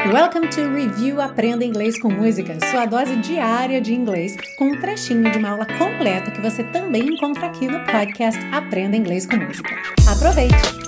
Welcome to Review Aprenda Inglês com Música, sua dose diária de inglês, com um trechinho de uma aula completa que você também encontra aqui no podcast Aprenda Inglês com Música. Aproveite!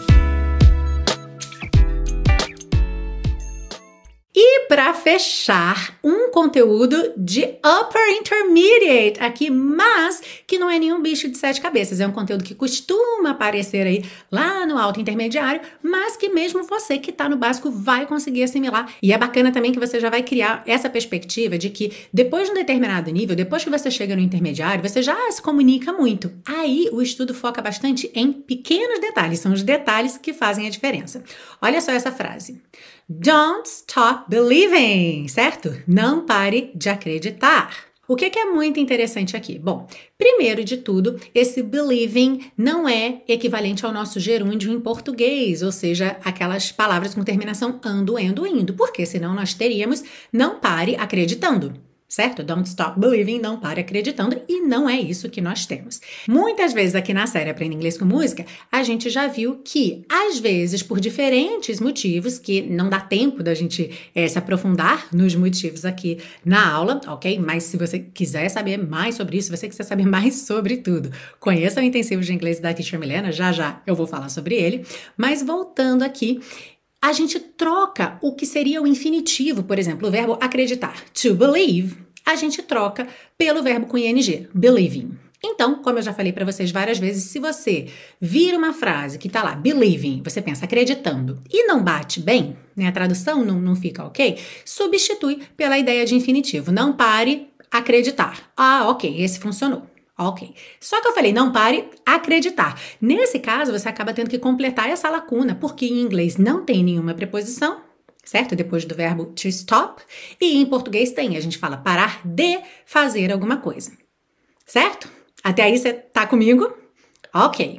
E para fechar, um conteúdo de Upper Intermediate aqui, mas que não é nenhum bicho de sete cabeças. É um conteúdo que costuma aparecer aí lá no alto intermediário, mas que mesmo você que está no básico vai conseguir assimilar. E é bacana também que você já vai criar essa perspectiva de que depois de um determinado nível, depois que você chega no intermediário, você já se comunica muito. Aí o estudo foca bastante em pequenos detalhes, são os detalhes que fazem a diferença. Olha só essa frase. Don't stop believing, certo? Não pare de acreditar. O que é muito interessante aqui? Bom, primeiro de tudo, esse believing não é equivalente ao nosso gerúndio em português, ou seja, aquelas palavras com terminação ando, endo, indo, porque senão nós teríamos não pare acreditando. Certo? Don't stop believing, não pare acreditando, e não é isso que nós temos. Muitas vezes aqui na série Aprenda Inglês com Música, a gente já viu que, às vezes, por diferentes motivos, que não dá tempo da gente se aprofundar nos motivos aqui na aula, ok? Mas se você quiser saber mais sobre isso, se você quiser saber mais sobre tudo, conheça o intensivo de inglês da Teacher Milena, já eu vou falar sobre ele. Mas voltando aqui, a gente troca o que seria o infinitivo, por exemplo, o verbo acreditar, to believe, a gente troca pelo verbo com ing, believing. Então, como eu já falei para vocês várias vezes, se você vira uma frase que tá lá, believing, você pensa acreditando, e não bate bem, né, a tradução não fica ok, substitui pela ideia de infinitivo. Não pare acreditar. Ah, ok, esse funcionou. Ok. Só que eu falei, não pare acreditar. Nesse caso, você acaba tendo que completar essa lacuna, porque em inglês não tem nenhuma preposição, certo? Depois do verbo to stop. E em português tem, a gente fala parar de fazer alguma coisa. Certo? Até aí você tá comigo? Ok.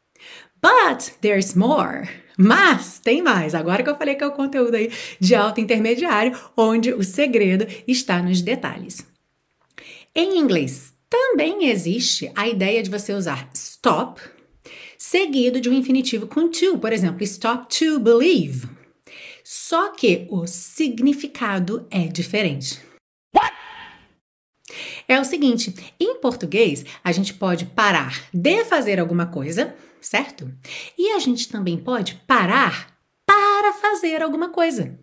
But there's more. Mas tem mais. Agora que eu falei que é o conteúdo aí de alto intermediário, onde o segredo está nos detalhes. Em inglês, também existe a ideia de você usar stop seguido de um infinitivo com to. Por exemplo, stop to believe. Só que o significado é diferente. What? É o seguinte, em português, a gente pode parar de fazer alguma coisa, certo? E a gente também pode parar para fazer alguma coisa.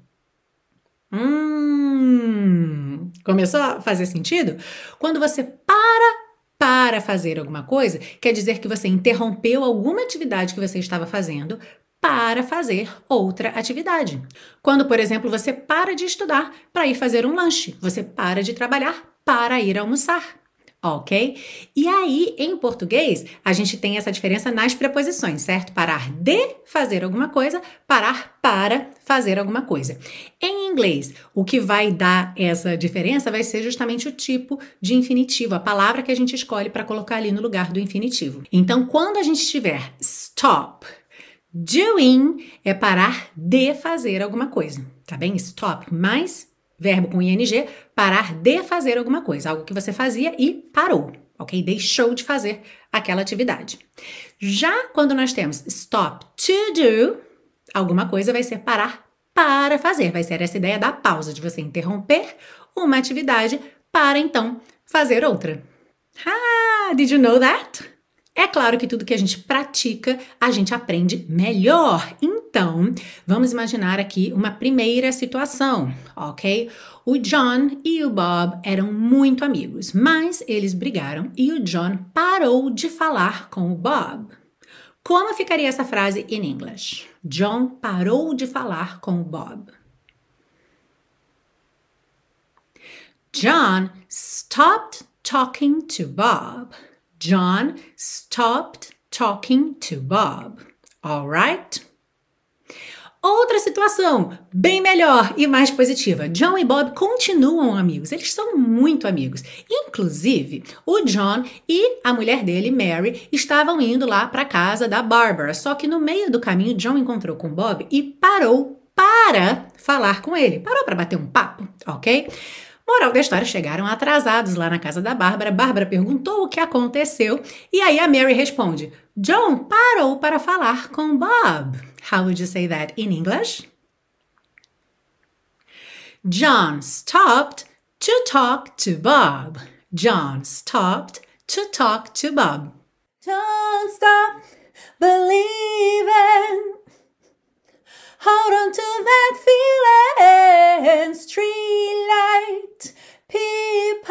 Começou a fazer sentido? Quando você para fazer alguma coisa, quer dizer que você interrompeu alguma atividade que você estava fazendo para fazer outra atividade. Quando, por exemplo, você para de estudar para ir fazer um lanche, você para de trabalhar para ir almoçar. Ok? E aí, em português, a gente tem essa diferença nas preposições, certo? Parar de fazer alguma coisa, parar para fazer alguma coisa. Em inglês, o que vai dar essa diferença vai ser justamente o tipo de infinitivo, a palavra que a gente escolhe para colocar ali no lugar do infinitivo. Então, quando a gente tiver stop, doing é parar de fazer alguma coisa, tá bem? Stop mais verbo com ing, parar de fazer alguma coisa, algo que você fazia e parou, ok? Deixou de fazer aquela atividade. Já quando nós temos stop to do, alguma coisa vai ser parar para fazer, vai ser essa ideia da pausa, de você interromper uma atividade para então fazer outra. Ah, did you know that? É claro que tudo que a gente pratica, a gente aprende melhor. Então, vamos imaginar aqui uma primeira situação, ok? O John e o Bob eram muito amigos, mas eles brigaram e o John parou de falar com o Bob. Como ficaria essa frase in English? John parou de falar com o Bob. John stopped talking to Bob. John stopped talking to Bob. All right? Outra situação, bem melhor e mais positiva. John e Bob continuam amigos. Eles são muito amigos. Inclusive, o John e a mulher dele, Mary, estavam indo lá para a casa da Barbara. Só que no meio do caminho, John encontrou com Bob e parou para falar com ele. Parou para bater um papo, ok? Moral da história, chegaram atrasados lá na casa da Bárbara. Bárbara perguntou o que aconteceu e aí a Mary responde: John parou para falar com Bob. How would you say that in English? John stopped to talk to Bob. John stopped to talk to Bob. Don't stop believing. Hold on to that feeling. Streetlight people.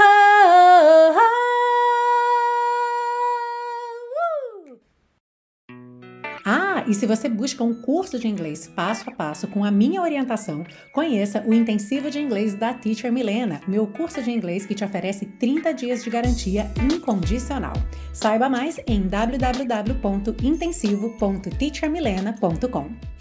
E se você busca um curso de inglês passo a passo com a minha orientação, conheça o Intensivo de Inglês da Teacher Milena, meu curso de inglês que te oferece 30 dias de garantia incondicional. Saiba mais em www.intensivo.teachermilena.com.